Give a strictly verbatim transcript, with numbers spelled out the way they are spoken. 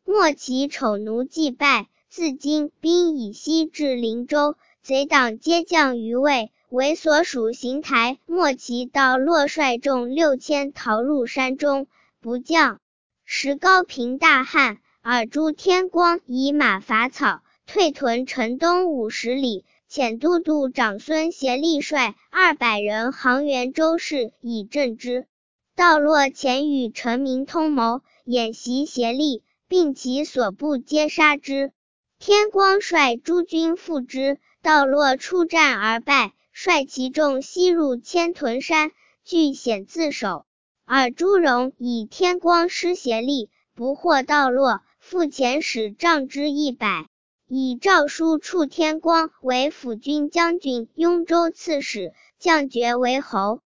莫其丑奴既败，自今兵以西至灵州，贼党皆降于魏，为所属邢台。莫其到洛率众六千逃入山中，不降。时高平大旱，尔朱天光以马伐草，退屯城东五十里。遣都督长孙协力率二百人行元州市以镇之。到洛前与臣民通谋，演习协力，并其所部皆杀之。天光率诸军赴之，到洛出战而败，率其众西入千屯山，据险自守。尔朱荣以天光失协力，不获到洛，复遣使杖之一百，以诏书处天光为辅军将军、雍州刺史，降爵为侯。